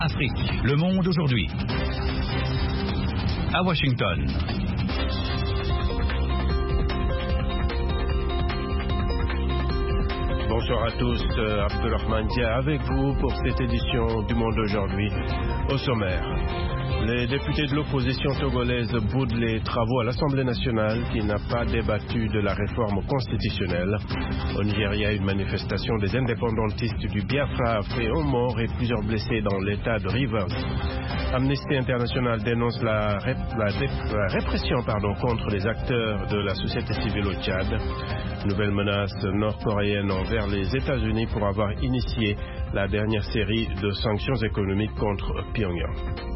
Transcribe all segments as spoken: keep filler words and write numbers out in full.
Afrique, le monde aujourd'hui. À Washington. Bonsoir à tous, euh, Abdelrahman Dia avec vous pour cette édition du Monde aujourd'hui. Au sommaire, les députés de l'opposition togolaise boudent les travaux à l'Assemblée nationale qui n'a pas débattu de la réforme constitutionnelle. Au Nigeria, une manifestation des indépendantistes du Biafra a fait un mort et plusieurs blessés dans l'état de Rivers. Amnesty International dénonce la, rép la, la répression pardon, contre les acteurs de la société civile au Tchad. Nouvelle menace nord-coréenne envers les États-Unis pour avoir initié la dernière série de sanctions économiques contre Pyongyang.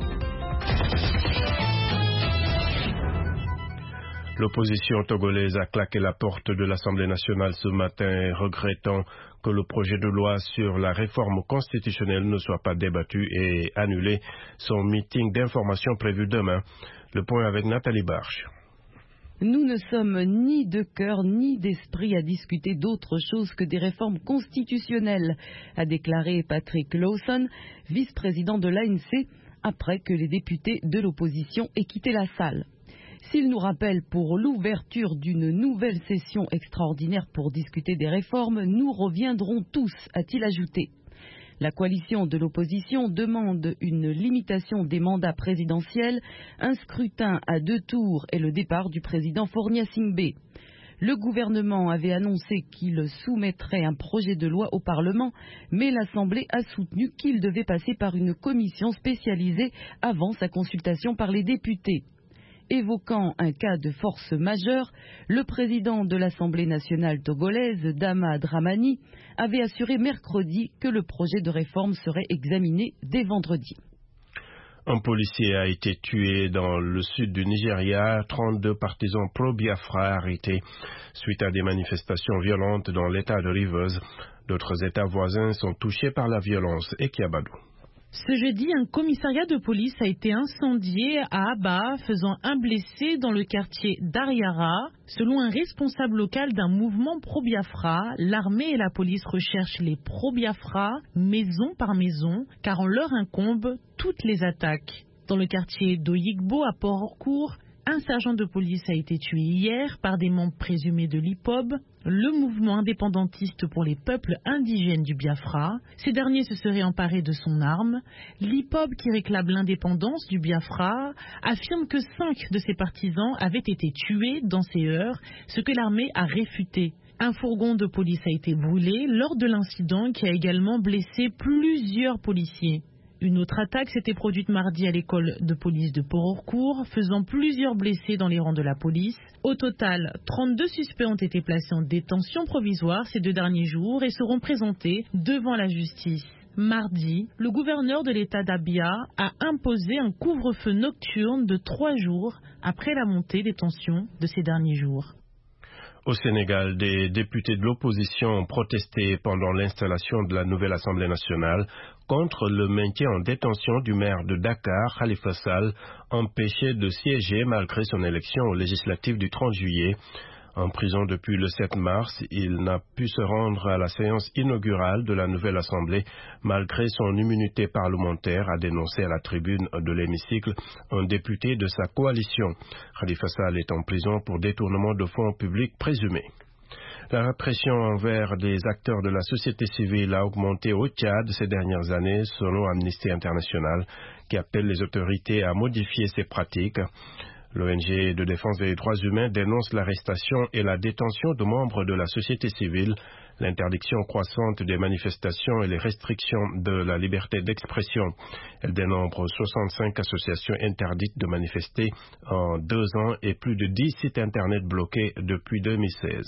L'opposition togolaise a claqué la porte de l'Assemblée nationale ce matin, regrettant que le projet de loi sur la réforme constitutionnelle ne soit pas débattu et annulé son meeting d'information prévu demain. Le point avec Nathalie Barche. Nous ne sommes ni de cœur ni d'esprit à discuter d'autre chose que des réformes constitutionnelles, a déclaré Patrick Lawson, vice-président de l'A N C, après que les députés de l'opposition aient quitté la salle. S'il nous rappelle pour l'ouverture d'une nouvelle session extraordinaire pour discuter des réformes, nous reviendrons tous, a-t-il ajouté. La coalition de l'opposition demande une limitation des mandats présidentiels, un scrutin à deux tours et le départ du président Fornia Singbe. Le gouvernement avait annoncé qu'il soumettrait un projet de loi au Parlement, mais l'Assemblée a soutenu qu'il devait passer par une commission spécialisée avant sa consultation par les députés. Évoquant un cas de force majeure, le président de l'Assemblée nationale togolaise, Dama Dramani, avait assuré mercredi que le projet de réforme serait examiné dès vendredi. Un policier a été tué dans le sud du Nigeria, trente-deux partisans pro-Biafra arrêtés suite à des manifestations violentes dans l'état de Rivers. D'autres états voisins sont touchés par la violence. Et Kiabadou. Ce jeudi, un commissariat de police a été incendié à Aba, faisant un blessé dans le quartier d'Ariara. Selon un responsable local d'un mouvement pro-Biafra, l'armée et la police recherchent les pro-Biafra maison par maison, car on leur incombe toutes les attaques. Dans le quartier d'Oyigbo à Port-Harcourt, un sergent de police a été tué hier par des membres présumés de l'I P O B, le mouvement indépendantiste pour les peuples indigènes du Biafra. Ces derniers se seraient emparés de son arme. L'I P O B, qui réclame l'indépendance du Biafra, affirme que cinq de ses partisans avaient été tués dans ces heures, ce que l'armée a réfuté. Un fourgon de police a été brûlé lors de l'incident qui a également blessé plusieurs policiers. Une autre attaque s'était produite mardi à l'école de police de Port-Harcourt, faisant plusieurs blessés dans les rangs de la police. Au total, trente-deux suspects ont été placés en détention provisoire ces deux derniers jours et seront présentés devant la justice. Mardi, le gouverneur de l'État d'Abia a imposé un couvre-feu nocturne de trois jours après la montée des tensions de ces derniers jours. Au Sénégal, des députés de l'opposition ont protesté pendant l'installation de la nouvelle Assemblée nationale contre le maintien en détention du maire de Dakar, Khalifa Sall, empêché de siéger malgré son élection aux législatives du trente juillet. En prison depuis le sept mars, il n'a pu se rendre à la séance inaugurale de la nouvelle Assemblée malgré son immunité parlementaire, a dénoncé à la tribune de l'hémicycle un député de sa coalition. Khalifa Sall est en prison pour détournement de fonds publics présumés. La répression envers des acteurs de la société civile a augmenté au Tchad ces dernières années, selon Amnesty International, qui appelle les autorités à modifier ces pratiques. L'O N G de défense des droits humains dénonce l'arrestation et la détention de membres de la société civile, l'interdiction croissante des manifestations et les restrictions de la liberté d'expression. Elle dénombre soixante-cinq associations interdites de manifester en deux ans et plus de dix sites internet bloqués depuis deux mille seize.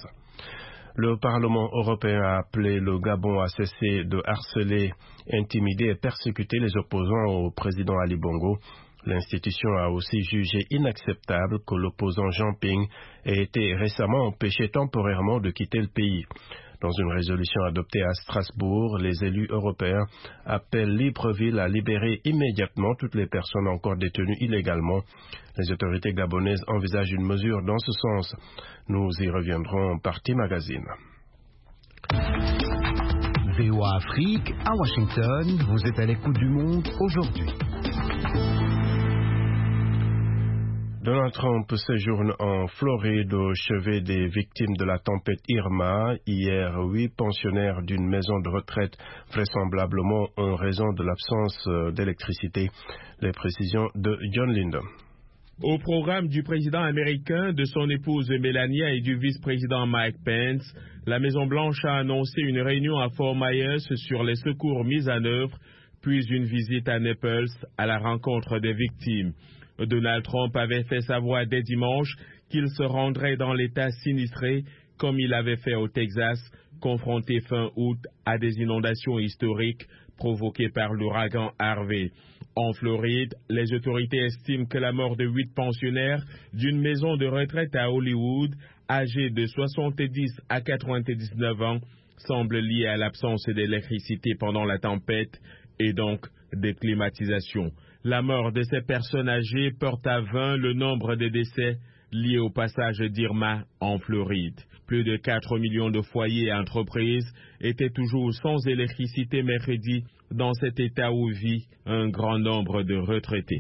Le Parlement européen a appelé le Gabon à cesser de harceler, intimider et persécuter les opposants au président Ali Bongo. L'institution a aussi jugé inacceptable que l'opposant Jean Ping ait été récemment empêché temporairement de quitter le pays. Dans une résolution adoptée à Strasbourg, les élus européens appellent Libreville à libérer immédiatement toutes les personnes encore détenues illégalement. Les autorités gabonaises envisagent une mesure dans ce sens. Nous y reviendrons en partie magazine. V O A Afrique, à Washington, vous êtes à l'écoute du Monde aujourd'hui. Donald Trump séjourne en Floride au chevet des victimes de la tempête Irma. Hier, huit pensionnaires d'une maison de retraite, vraisemblablement en raison de l'absence d'électricité. Les précisions de John Linden. Au programme du président américain, de son épouse Melania et du vice-président Mike Pence, la Maison-Blanche a annoncé une réunion à Fort Myers sur les secours mis en œuvre, puis une visite à Naples à la rencontre des victimes. Donald Trump avait fait savoir dès dimanche qu'il se rendrait dans l'État sinistré, comme il avait fait au Texas, confronté fin août à des inondations historiques provoquées par l'ouragan Harvey. En Floride, les autorités estiment que la mort de huit pensionnaires d'une maison de retraite à Hollywood, âgés de soixante-dix à quatre-vingt-dix-neuf ans, semble liée à l'absence d'électricité pendant la tempête et donc des climatisations. La mort de ces personnes âgées porte à vingt le nombre de décès liés au passage d'Irma en Floride. Plus de quatre millions de foyers et entreprises étaient toujours sans électricité mercredi dans cet état où vit un grand nombre de retraités.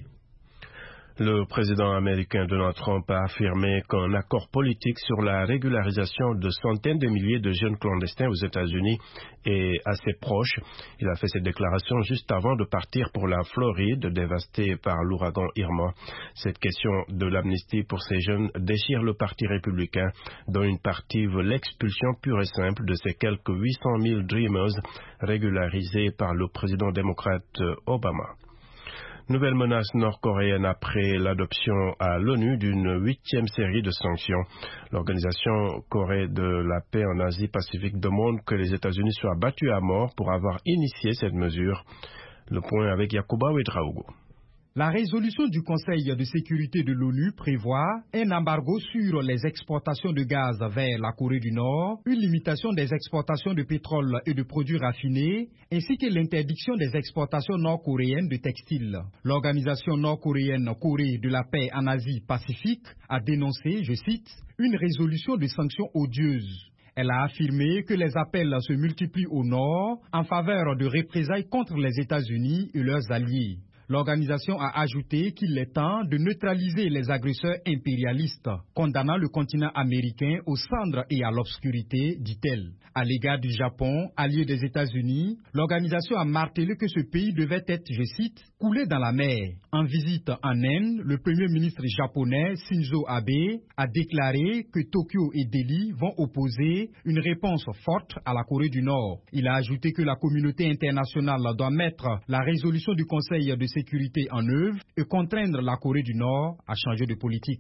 Le président américain Donald Trump a affirmé qu'un accord politique sur la régularisation de centaines de milliers de jeunes clandestins aux États-Unis est assez proche. Il a fait cette déclaration juste avant de partir pour la Floride, dévastée par l'ouragan Irma. Cette question de l'amnistie pour ces jeunes déchire le Parti républicain, dont une partie veut l'expulsion pure et simple de ces quelques huit cent mille Dreamers régularisés par le président démocrate Obama. Nouvelle menace nord-coréenne après l'adoption à l'ONU d'une huitième série de sanctions. L'Organisation Corée de la paix en Asie-Pacifique demande que les États-Unis soient battus à mort pour avoir initié cette mesure. Le point avec Yacouba Ouedraogo. La résolution du Conseil de sécurité de l'ONU prévoit un embargo sur les exportations de gaz vers la Corée du Nord, une limitation des exportations de pétrole et de produits raffinés, ainsi que l'interdiction des exportations nord-coréennes de textiles. L'organisation nord-coréenne Corée de la paix en Asie-Pacifique a dénoncé, je cite, une résolution de sanctions odieuses. Elle a affirmé que les appels se multiplient au Nord en faveur de représailles contre les États-Unis et leurs alliés. L'organisation a ajouté qu'il est temps de neutraliser les agresseurs impérialistes, condamnant le continent américain aux cendres et à l'obscurité, dit-elle. À l'égard du Japon, allié des États-Unis, l'organisation a martelé que ce pays devait être, je cite, coulé dans la mer. En visite en Inde, le premier ministre japonais Shinzo Abe a déclaré que Tokyo et Delhi vont opposer une réponse forte à la Corée du Nord. Il a ajouté que la communauté internationale doit mettre la résolution du Conseil de sécurité en œuvre et contraindre la Corée du Nord à changer de politique.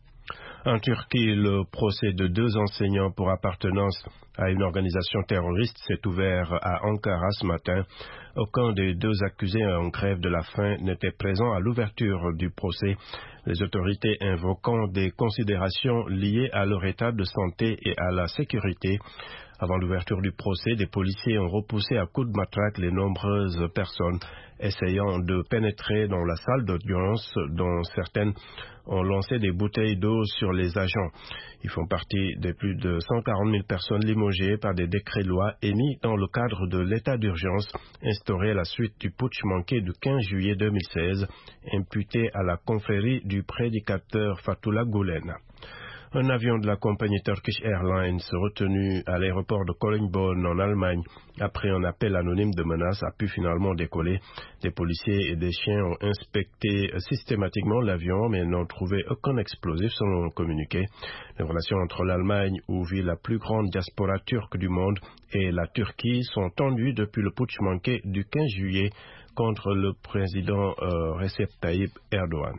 En Turquie, le procès de deux enseignants pour appartenance à une organisation terroriste s'est ouvert à Ankara ce matin. Aucun des deux accusés en grève de la faim n'était présent à l'ouverture du procès, les autorités invoquant des considérations liées à leur état de santé et à la sécurité. Avant l'ouverture du procès, des policiers ont repoussé à coups de matraque les nombreuses personnes essayant de pénétrer dans la salle d'audience, dont certaines ont lancé des bouteilles d'eau sur les agents. Ils font partie des plus de cent quarante mille personnes limogées par des décrets-lois émis dans le cadre de l'état d'urgence instauré à la suite du putsch manqué du quinze juillet deux mille seize, imputé à la confrérie du prédicateur Fethullah Gülen. Un avion de la compagnie Turkish Airlines retenu à l'aéroport de Cologne-Bonn en Allemagne après un appel anonyme de menace a pu finalement décoller. Des policiers et des chiens ont inspecté systématiquement l'avion mais n'ont trouvé aucun explosif selon le communiqué. Les relations entre l'Allemagne, où vit la plus grande diaspora turque du monde, et la Turquie sont tendues depuis le putsch manqué du quinze juillet contre le président euh, Recep Tayyip Erdogan.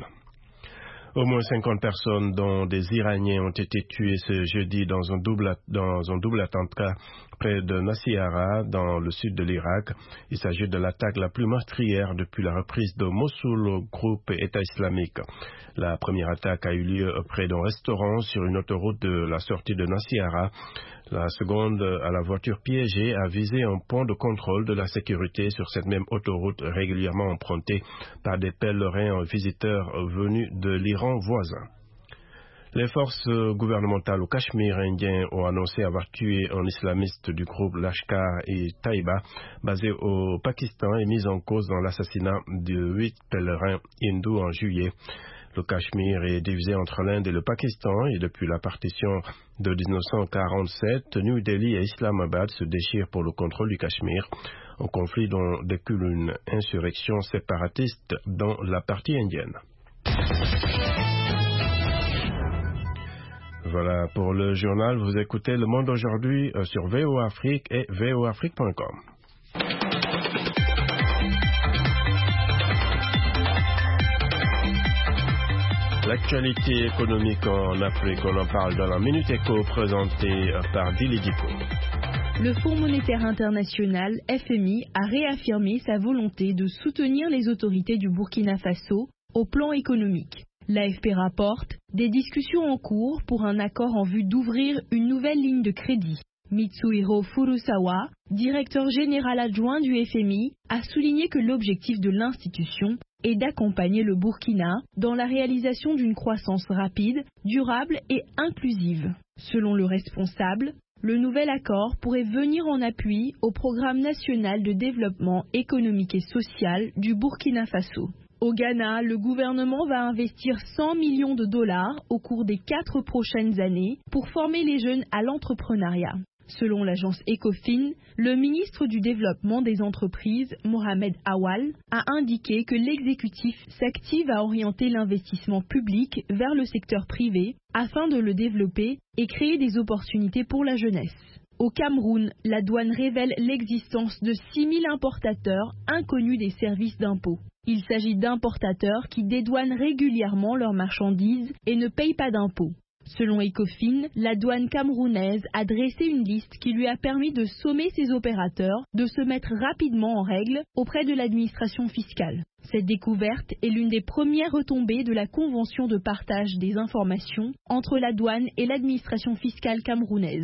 Au moins cinquante personnes, dont des Iraniens, ont été tuées ce jeudi dans un double, dans un double attentat près de Nasiriyah, dans le sud de l'Irak. Il s'agit de l'attaque la plus meurtrière depuis la reprise de Mossoul au groupe État islamique. La première attaque a eu lieu près d'un restaurant sur une autoroute de la sortie de Nasiriyah. La seconde, à la voiture piégée, a visé un point de contrôle de la sécurité sur cette même autoroute régulièrement empruntée par des pèlerins visiteurs venus de l'Iran voisin. Les forces gouvernementales au Cachemire indien ont annoncé avoir tué un islamiste du groupe Lashkar-e-Taiba basé au Pakistan et mis en cause dans l'assassinat de huit pèlerins hindous en juillet. Le Cachemire est divisé entre l'Inde et le Pakistan et depuis la partition de dix-neuf cent quarante-sept, New Delhi et Islamabad se déchirent pour le contrôle du Cachemire, un conflit dont découle une insurrection séparatiste dans la partie indienne. Voilà pour le journal. Vous écoutez Le Monde aujourd'hui sur V O Afrique et v o afrique point com. L'actualité économique en Afrique, on en parle dans la Minute Éco présentée par Dili Dipo. Le Fonds monétaire international, F M I, a réaffirmé sa volonté de soutenir les autorités du Burkina Faso au plan économique. L'A F P rapporte des discussions en cours pour un accord en vue d'ouvrir une nouvelle ligne de crédit. Mitsuhiro Furusawa, directeur général adjoint du F M I, a souligné que l'objectif de l'institution est d'accompagner le Burkina dans la réalisation d'une croissance rapide, durable et inclusive. Selon le responsable, le nouvel accord pourrait venir en appui au programme national de développement économique et social du Burkina Faso. Au Ghana, le gouvernement va investir cent millions de dollars au cours des quatre prochaines années pour former les jeunes à l'entrepreneuriat. Selon l'agence Ecofin, le ministre du Développement des entreprises, Mohamed Awal, a indiqué que l'exécutif s'active à orienter l'investissement public vers le secteur privé afin de le développer et créer des opportunités pour la jeunesse. Au Cameroun, la douane révèle l'existence de six mille importateurs inconnus des services d'impôts. Il s'agit d'importateurs qui dédouanent régulièrement leurs marchandises et ne payent pas d'impôts. Selon Ecofin, la douane camerounaise a dressé une liste qui lui a permis de sommer ses opérateurs de se mettre rapidement en règle auprès de l'administration fiscale. Cette découverte est l'une des premières retombées de la convention de partage des informations entre la douane et l'administration fiscale camerounaise.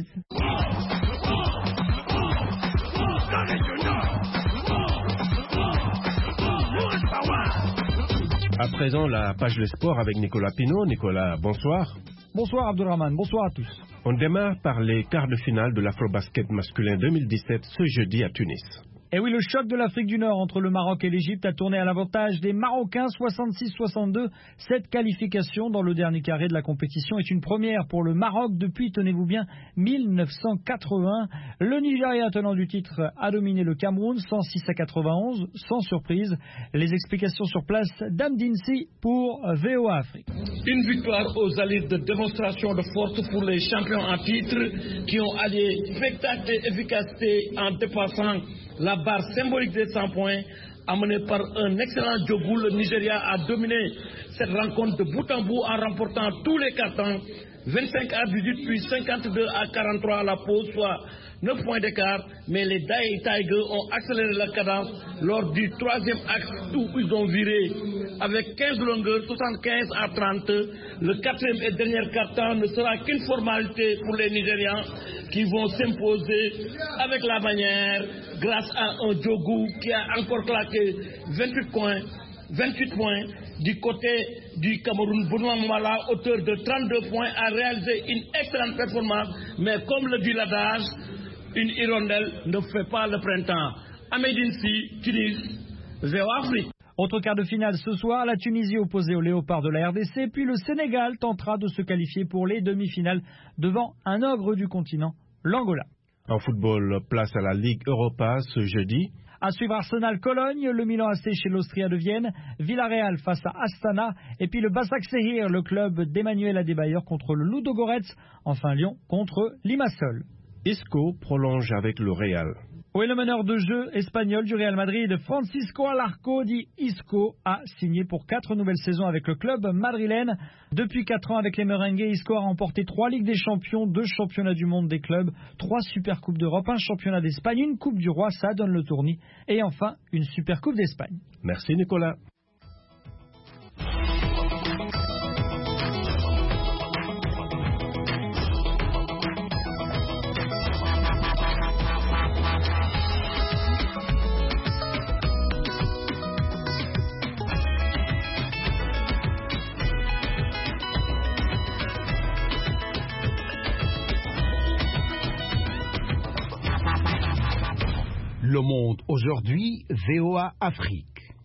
À présent, la page de sport avec Nicolas Pinault. Nicolas, bonsoir. Bonsoir Abdulrahman, bonsoir à tous. On démarre par les quarts de finale de l'Afrobasket masculin deux mille dix-sept ce jeudi à Tunis. Et oui, le choc de l'Afrique du Nord entre le Maroc et l'Égypte a tourné à l'avantage des Marocains soixante-six soixante-deux. Cette qualification dans le dernier carré de la compétition est une première pour le Maroc depuis, tenez-vous bien, mille neuf cent quatre-vingts. Le Nigeria, tenant du titre, a dominé le Cameroun cent six à quatre-vingt-onze, sans surprise. Les explications sur place d'Amdinsi pour V O A Afrique. Une victoire aux allées de démonstration de force pour les champions en titre qui ont allié spectacle et efficacité en dépassant la barre symbolique des cent points. Amené par un excellent Djogou, le Nigeria a dominé cette rencontre de bout en bout en remportant tous les cartons, vingt-cinq à dix-huit puis cinquante-deux à quarante-trois à la pause, soit neuf points d'écart. Mais les Dai Tigers ont accéléré la cadence lors du troisième axe où ils ont viré avec quinze longueurs, soixante-quinze à trente. Le quatrième et dernier carton ne sera qu'une formalité pour les Nigérians qui vont s'imposer avec la manière grâce à un Djogou qui a encore claqué vingt-huit points. vingt-huit points du côté du Cameroun. Benoît Mala, auteur de trente-deux points, a réalisé une excellente performance, mais comme le dit l'adage, une hirondelle ne fait pas le printemps. Amedinsi, Tunis, V O Afrique. Autre quart de finale ce soir, la Tunisie opposée aux Léopards de la R D C, puis le Sénégal tentera de se qualifier pour les demi-finales devant un ogre du continent, l'Angola. En football, place à la Ligue Europa ce jeudi. À suivre Arsenal-Cologne, le Milan A C chez l'Austria de Vienne, Villarreal face à Astana, et puis le Başakşehir, le club d'Emmanuel Adebayor contre le Ludogorets, enfin Lyon contre Limassol. Isco prolonge avec le Real. Oui, le meneur de jeu espagnol du Real Madrid, Francisco Alarco, dit Isco, a signé pour quatre nouvelles saisons avec le club madrilène. Depuis quatre ans avec les Merengues, Isco a remporté trois Ligues des Champions, deux Championnats du Monde des clubs, trois Super Coupes d'Europe, un Championnat d'Espagne, une Coupe du Roi, ça donne le tournis, et enfin une Super Coupe d'Espagne. Merci Nicolas. Le Monde aujourd'hui, V O A Afrique.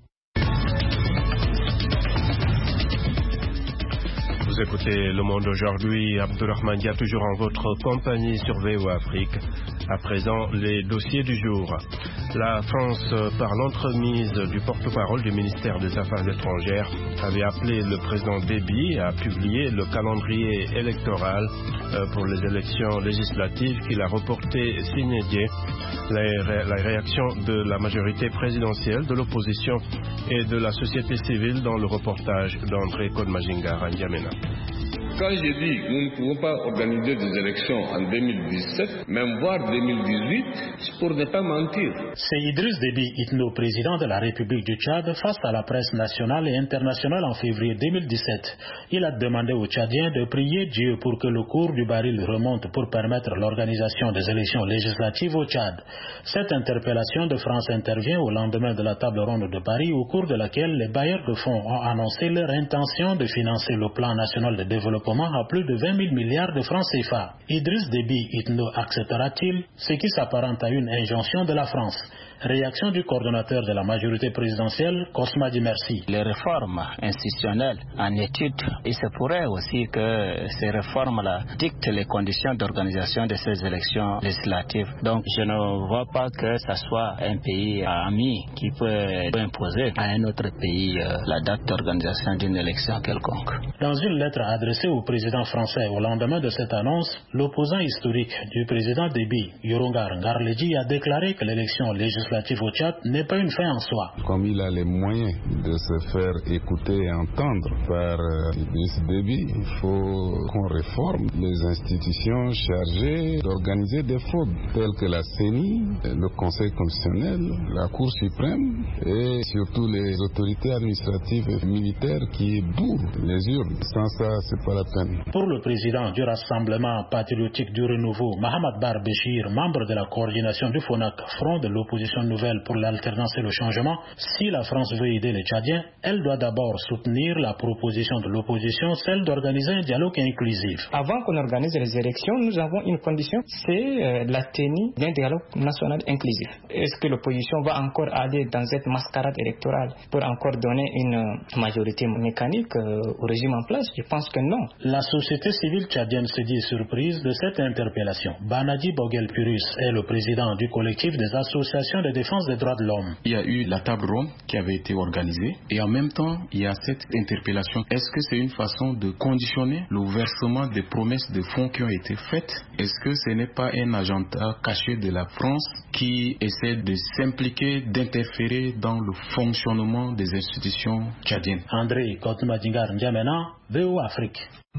Vous écoutez Le Monde aujourd'hui, Abdourahmane Dia toujours en votre compagnie sur V O A Afrique. À présent, les dossiers du jour. La France, par l'entremise du porte-parole du ministère des Affaires étrangères, avait appelé le président Déby à publier le calendrier électoral pour les élections législatives qu'il a reporté sine die. La, la réaction de la majorité présidentielle, de l'opposition et de la société civile dans le reportage d'André Kodmajinga Randiamena. Quand je dis que nous ne pouvons pas organiser des élections en deux mille dix-sept, même voire deux mille dix-huit, c'est pour ne pas mentir. C'est Idriss Déby Itno, président de la République du Tchad, face à la presse nationale et internationale en février deux mille dix-sept. Il a demandé aux Tchadiens de prier Dieu pour que le cours du baril remonte pour permettre l'organisation des élections législatives au Tchad. Cette interpellation de France intervient au lendemain de la table ronde de Paris, au cours de laquelle les bailleurs de fonds ont annoncé leur intention de financer le plan national de développement à plus de vingt mille milliards de francs C F A. Idriss Déby Itno acceptera-t-il ce qui s'apparente à une injonction de la France? Réaction du coordonnateur de la majorité présidentielle, Cosma Di Merci. Les réformes institutionnelles en étude, il se pourrait aussi que ces réformes-là dictent les conditions d'organisation de ces élections législatives. Donc je ne vois pas que ce soit un pays ami qui peut imposer à un autre pays la date d'organisation d'une élection quelconque. Dans une lettre adressée au président français au lendemain de cette annonce, l'opposant historique du président Déby, Yorongar Ngarledji, a déclaré que l'élection législative au Tchad n'est pas une fin en soi. Comme il a les moyens de se faire écouter et entendre par Idriss Déby, il faut qu'on réforme les institutions chargées d'organiser des fraudes telles que la C E N I, le Conseil constitutionnel, la Cour suprême et surtout les autorités administratives et militaires qui bourrent les urnes. Sans ça, c'est pas la peine. Pour le président du Rassemblement patriotique du renouveau, Mahamad Bar Béchir, membre de la coordination du FONAC, Front de l'opposition nouvelle pour l'alternance et le changement, si la France veut aider les Tchadiens, elle doit d'abord soutenir la proposition de l'opposition, celle d'organiser un dialogue inclusif. Avant qu'on organise les élections, nous avons une condition, c'est euh, la tenue d'un dialogue national inclusif. Est-ce que l'opposition va encore aller dans cette mascarade électorale pour encore donner une majorité mécanique euh, au régime en place? Je pense que non. La société civile tchadienne se dit surprise de cette interpellation. Banadi Bogel Purus est le président du collectif des associations de défense des droits de l'homme. Il y a eu la table ronde qui avait été organisée et en même temps il y a cette interpellation. Est-ce que c'est une façon de conditionner le versement des promesses de fonds qui ont été faites? Est-ce que ce n'est pas un agenda caché de la France qui essaie de s'impliquer, d'interférer dans le fonctionnement des institutions tchadiennes? André Kotmadingar N'Djamena, V O A Afrique.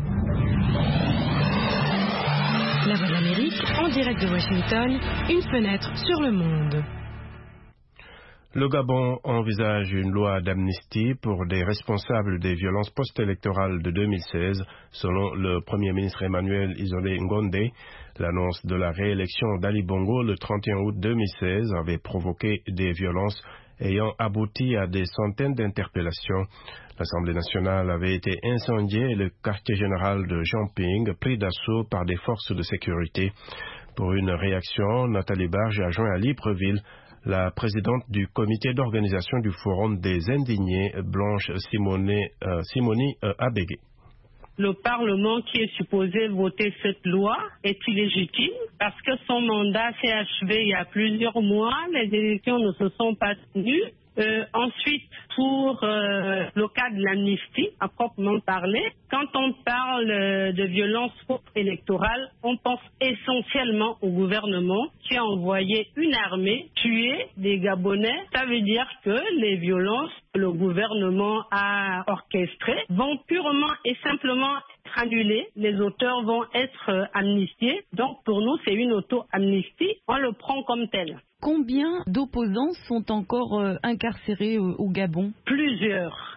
La Voix de l'Amérique, en direct de Washington, une fenêtre sur le monde. Le Gabon envisage une loi d'amnistie pour des responsables des violences post-électorales de deux mille seize, selon le Premier ministre Emmanuel Isolé Ngondé. L'annonce de la réélection d'Ali Bongo le trente et un août deux mille seize avait provoqué des violences ayant abouti à des centaines d'interpellations. L'Assemblée nationale avait été incendiée et le quartier général de Jeanping pris d'assaut par des forces de sécurité. Pour une réaction, Nathalie Barge a joint à Libreville la présidente du comité d'organisation du Forum des Indignés, Blanche Simoné, euh, Simoni euh, Abégué. Le Parlement qui est supposé voter cette loi est illégitime parce que son mandat s'est achevé il y a plusieurs mois, les élections ne se sont pas tenues. Euh, ensuite, pour euh, le cas de l'amnistie, à proprement parler, quand on parle euh, de violence électorale, on pense essentiellement au gouvernement qui a envoyé une armée tuer des Gabonais. Ça veut dire que les violences que le gouvernement a orchestrées vont purement et simplement être annulées. Les auteurs vont être euh, amnistiés. Donc pour nous, c'est une auto-amnistie. On le prend comme tel. Combien d'opposants sont encore euh, incarcérés euh, au Gabon? Plusieurs.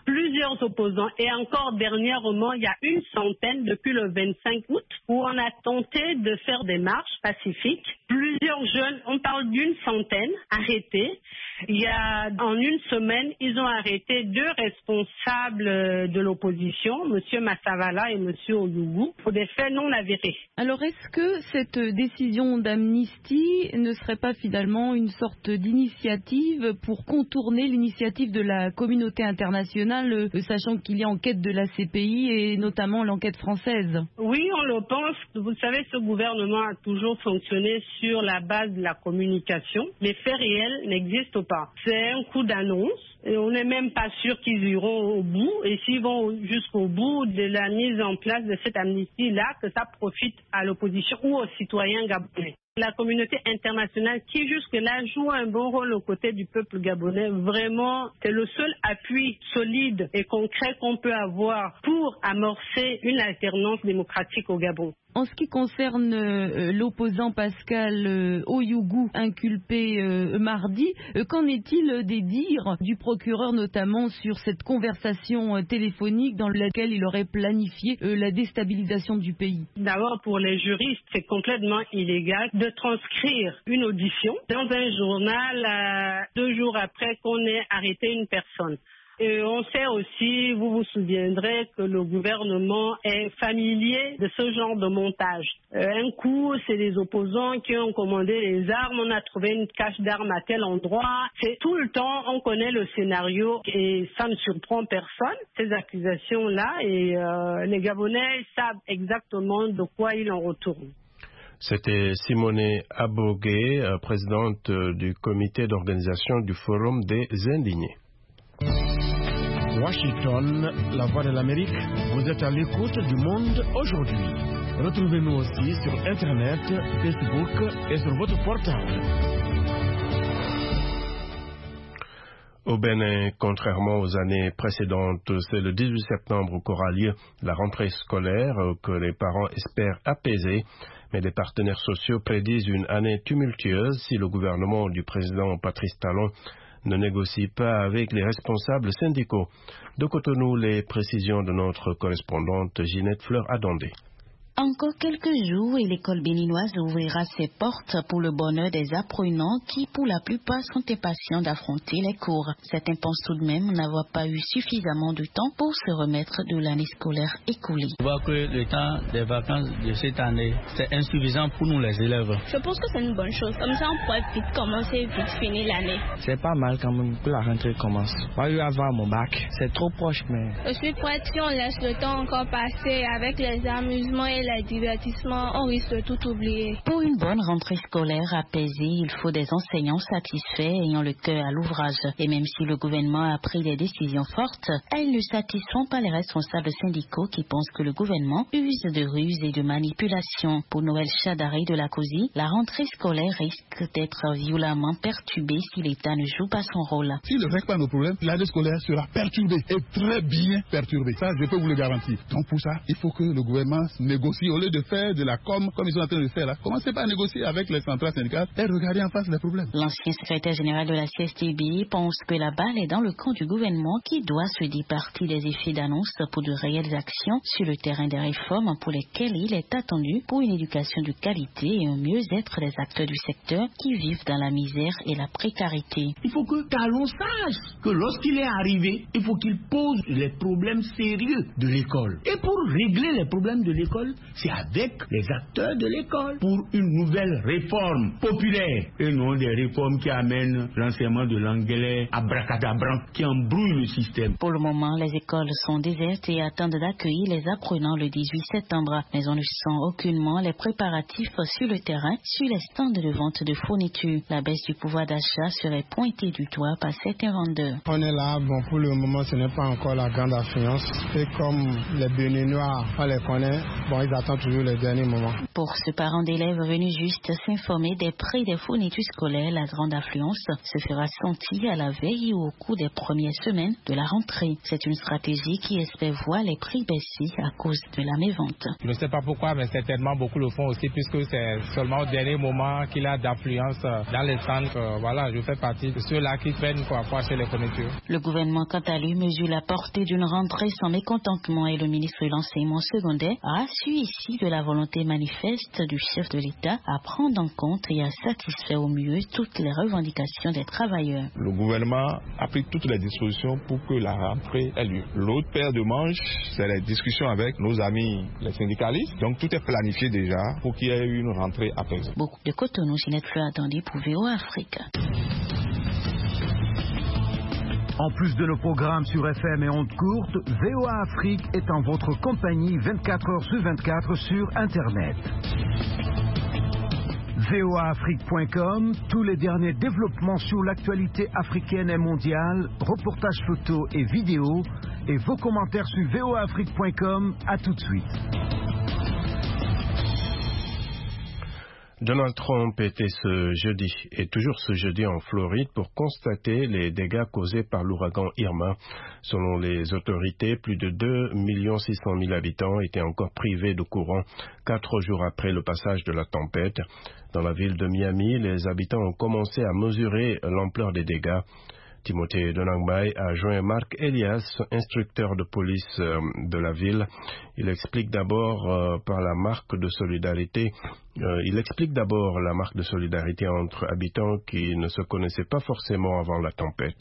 plusieurs opposants et encore dernièrement, il y a une centaine depuis le vingt-cinq août où on a tenté de faire des marches pacifiques. Plusieurs jeunes, on parle d'une centaine, arrêtés. Il y a, en une semaine, ils ont arrêté deux responsables de l'opposition, M. Massavala et M. Oyougou, pour des faits non avérés. Alors, est-ce que cette décision d'amnistie ne serait pas finalement une sorte d'initiative pour contourner l'initiative de la communauté internationale, sachant qu'il y a enquête de la C P I et notamment l'enquête française? Oui, on le pense. Vous savez, ce gouvernement a toujours fonctionné sur la base de la communication. Les faits réels n'existent pas. C'est un coup d'annonce et on n'est même pas sûr qu'ils iront au bout. Et s'ils vont jusqu'au bout de la mise en place de cette amnistie-là, que ça profite à l'opposition ou aux citoyens gabonais. La communauté internationale qui jusque-là joue un bon rôle aux côtés du peuple gabonais, vraiment, c'est le seul appui solide et concret qu'on peut avoir pour amorcer une alternance démocratique au Gabon. En ce qui concerne euh, l'opposant Pascal euh, Oyougou inculpé euh, mardi, euh, qu'en est-il des dires du procureur notamment sur cette conversation euh, téléphonique dans laquelle il aurait planifié euh, la déstabilisation du pays? D'abord, pour les juristes, c'est complètement illégal de transcrire une audition dans un journal euh, deux jours après qu'on ait arrêté une personne. Et on sait aussi, vous vous souviendrez, que le gouvernement est familier de ce genre de montage. Euh, un coup, c'est les opposants qui ont commandé les armes, on a trouvé une cache d'armes à tel endroit. C'est tout le temps, on connaît le scénario et ça ne surprend personne, ces accusations-là. Et euh, les Gabonais savent exactement de quoi ils en retournent. C'était Simone Abogué, présidente du comité d'organisation du Forum des Indignés. Washington, la voix de l'Amérique, vous êtes à l'écoute du monde aujourd'hui. Retrouvez-nous aussi sur Internet, Facebook et sur votre portable. Au Bénin, contrairement aux années précédentes, c'est le dix-huit septembre qu'aura lieu la rentrée scolaire que les parents espèrent apaiser. Mais les partenaires sociaux prédisent une année tumultueuse si le gouvernement du président Patrice Talon ne négocie pas avec les responsables syndicaux. De Cotonou, les précisions de notre correspondante Ginette Fleur-Adondé. Encore quelques jours et l'école béninoise ouvrira ses portes pour le bonheur des apprenants qui, pour la plupart, sont impatients d'affronter les cours. Certains pensent tout de même n'avoir pas eu suffisamment de temps pour se remettre de l'année scolaire écoulée. Je vois que le temps des vacances de cette année, c'est insuffisant pour nous les élèves. Je pense que c'est une bonne chose. Comme ça, on pourrait vite commencer, vite finir l'année. C'est pas mal quand même que la rentrée commence. Moi, je vais avoir mon bac. C'est trop proche, mais... Je suis prête si on laisse le temps encore passer avec les amusements et les divertissements, on risque de tout oublier. Pour une bonne rentrée scolaire apaisée, il faut des enseignants satisfaits ayant le cœur à l'ouvrage. Et même si le gouvernement a pris des décisions fortes, elles ne satisfont pas les responsables syndicaux qui pensent que le gouvernement use de ruses et de manipulations. Pour Noël Chadaré de la COSI, la rentrée scolaire risque d'être violemment perturbée si l'État ne joue pas son rôle. S'il ne règle pas nos problèmes, l'année scolaire sera perturbée et très bien perturbée. Ça, je peux vous le garantir. Donc pour ça, il faut que le gouvernement négocie au lieu de faire de la com comme ils sont en train de faire là. Commencez pas à négocier avec les centrales syndicales et regardez en face les problèmes. L'ancien secrétaire général de la C S T B pense que la balle est dans le camp du gouvernement qui doit se départir des effets d'annonce pour de réelles actions sur le terrain des réformes pour lesquelles il est attendu pour une éducation de qualité et un mieux-être des acteurs du secteur qui vivent dans la misère et la précarité. Il faut que Talon sache que lorsqu'il est arrivé, il faut qu'il pose les problèmes sérieux de l'école. Et pour régler les problèmes de l'école, c'est avec les acteurs de l'école pour une nouvelle réforme populaire et non des réformes qui amènent l'enseignement de l'anglais à bracadabrant, qui embrouillent le système. Pour le moment, les écoles sont désertes et attendent d'accueillir les apprenants le dix-huit septembre. Mais on ne sent aucunement les préparatifs sur le terrain, sur les stands de vente de fournitures. La baisse du pouvoir d'achat serait pointée du doigt par certains vendeurs. On est là, bon, pour le moment, ce n'est pas encore la grande affluence. Et comme les Béninois, on les connaît, bon, ils attend toujours les derniers moments. Pour ce parent d'élèves venu juste s'informer des prix des fournitures scolaires, la grande affluence se fera sentir à la veille ou au cours des premières semaines de la rentrée. C'est une stratégie qui espère voir les prix baisser à cause de la mévente. Je ne sais pas pourquoi, mais certainement beaucoup le font aussi, puisque c'est seulement au dernier moment qu'il a d'affluence dans les centres. Voilà, je fais partie de ceux-là qui prennent pour acheter les fournitures. Le gouvernement, quant à lui, mesure la portée d'une rentrée sans mécontentement et le ministre de l'enseignement secondaire a su ici de la volonté manifeste du chef de l'État à prendre en compte et à satisfaire au mieux toutes les revendications des travailleurs. Le gouvernement a pris toutes les dispositions pour que la rentrée ait lieu. L'autre paire de manches, c'est les discussions avec nos amis les syndicalistes. Donc tout est planifié déjà pour qu'il y ait une rentrée apaisée. Beaucoup de Cotonou, Ginette Fleur attendue pour V O A Afrique. En plus de nos programmes sur F M et ondes courtes, V O A Afrique est en votre compagnie vingt-quatre heures sur vingt-quatre sur Internet. V O A Afrique point com, tous les derniers développements sur l'actualité africaine et mondiale, reportages photos et vidéos, et vos commentaires sur V O A Afrique point com. À tout de suite. Donald Trump était ce jeudi et toujours ce jeudi en Floride pour constater les dégâts causés par l'ouragan Irma. Selon les autorités, plus de deux millions six cent mille habitants étaient encore privés de courant quatre jours après le passage de la tempête. Dans la ville de Miami, les habitants ont commencé à mesurer l'ampleur des dégâts. Timothée Donangbay a joint Marc Elias, instructeur de police de la ville. Il explique d'abord euh, par la marque de solidarité. Euh, il explique d'abord la marque de solidarité entre habitants qui ne se connaissaient pas forcément avant la tempête.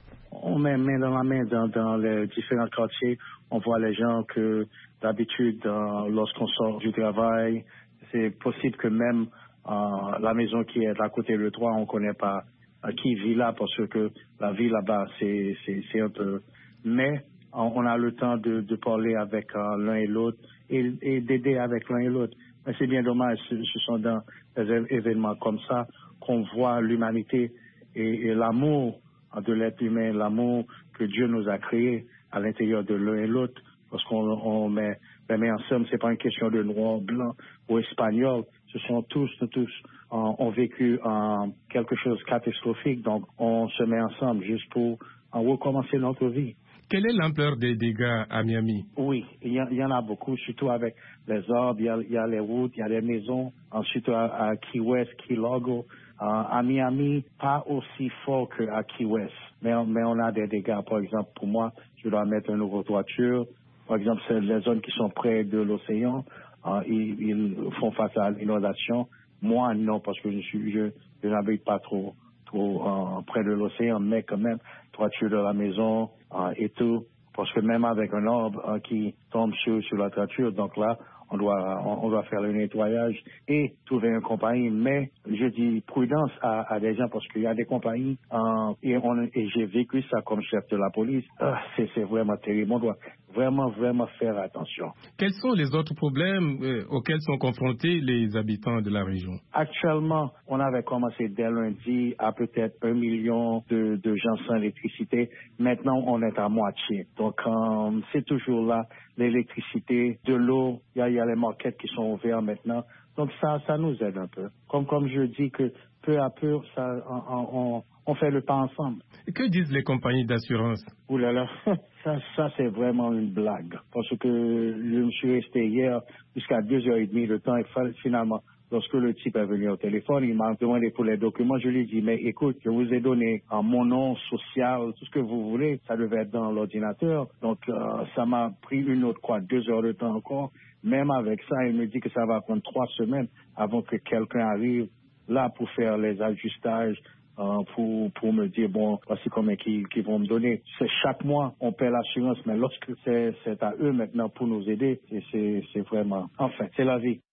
On met main dans la main dans, dans les différents quartiers. On voit les gens que d'habitude, euh, lorsqu'on sort du travail, c'est possible que même euh, la maison qui est à côté de toi, on ne connaît pas qui vit là parce que la vie là-bas, c'est, c'est, c'est un peu... Mais on a le temps de, de parler avec euh, l'un et l'autre et, et d'aider avec l'un et l'autre. Mais c'est bien dommage, ce, ce sont dans des événements comme ça qu'on voit l'humanité et, et l'amour de l'être humain, l'amour que Dieu nous a créé à l'intérieur de l'un et l'autre. Parce qu'on on met les mains ensemble, c'est pas une question de noir, blanc ou espagnol. Ce sont tous, nous tous, on, ont vécu euh, quelque chose de catastrophique. Donc, on se met ensemble juste pour en recommencer notre vie. Quelle est l'ampleur des dégâts à Miami? Oui, il y, y en a beaucoup, surtout avec les arbres, il y a, il y a les routes, il y a les maisons. Ensuite, à, à Key West, Key Largo. Euh, à Miami, pas aussi fort qu'à Key West. Mais, mais on a des dégâts. Par exemple, pour moi, je dois mettre une nouvelle toiture. Par exemple, c'est les zones qui sont près de l'océan, euh, ils, ils font face à l'inondation. Moi, non, parce que je suis, je, je n'habite pas trop, trop euh, près de l'océan, mais quand même, toiture de la maison euh, et tout. Parce que même avec un arbre euh, qui tombe sur, sur la toiture, donc là, on doit, on, on doit faire le nettoyage et trouver une compagnie. Mais je dis prudence à, à des gens parce qu'il y a des compagnies euh, et, on, et j'ai vécu ça comme chef de la police. Euh, c'est, c'est vraiment terrible. On doit vraiment, vraiment faire attention. Quels sont les autres problèmes euh, auxquels sont confrontés les habitants de la région? Actuellement, on avait commencé dès lundi à peut-être un million de, de gens sans électricité. Maintenant, on est à moitié. Donc, euh, c'est toujours là. L'électricité, de l'eau, il y a, y a les markets qui sont ouverts maintenant. Donc, ça, ça nous aide un peu. Comme, comme je dis que peu à peu, ça, on, on, on fait le pas ensemble. Et que disent les compagnies d'assurance? Ouh là là, ça, ça c'est vraiment une blague. Parce que je me suis resté hier jusqu'à deux heures et demie de temps et finalement, lorsque le type est venu au téléphone, il m'a demandé pour les documents. Je lui ai dit, mais écoute, je vous ai donné en mon nom social, tout ce que vous voulez. Ça devait être dans l'ordinateur. Donc, euh, ça m'a pris une autre, quoi, deux heures de temps encore. Même avec ça, il me dit que ça va prendre trois semaines avant que quelqu'un arrive là pour faire les ajustages, euh, pour, pour me dire, bon, voici combien qu'ils, qu'ils vont me donner. C'est chaque mois, on paie l'assurance, mais lorsque c'est, c'est à eux maintenant pour nous aider, c'est, c'est, c'est vraiment, enfin, c'est la vie.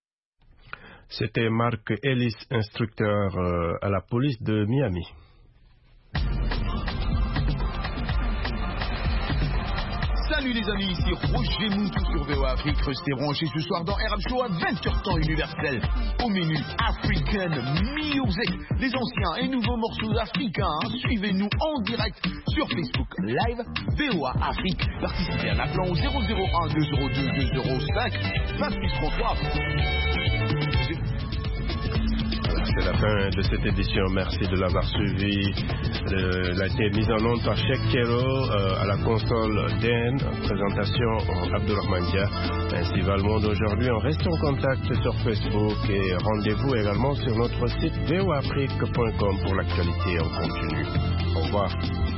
C'était Marc Ellis, instructeur euh, à la police de Miami. Salut les amis, ici Roger Moutou sur V O A Afrique. Restez branchés ce soir dans R M Show à vingt heures temps universel. Au menu African Music, les anciens et nouveaux morceaux africains. Suivez-nous en direct sur Facebook Live V O A Afrique. Participez en appelant au zéro zéro un deux zéro deux deux zéro cinq vingt-six trente-trois. C'est la fin de cette édition. Merci de l'avoir suivi. Euh, elle a été mise en onde par Cheikh Kero, euh, à la console Dan. Présentation Abdourahmane Dia. Ainsi va le monde aujourd'hui. On reste en contact sur Facebook et rendez-vous également sur notre site v o afrique point com pour l'actualité en continu. Au revoir.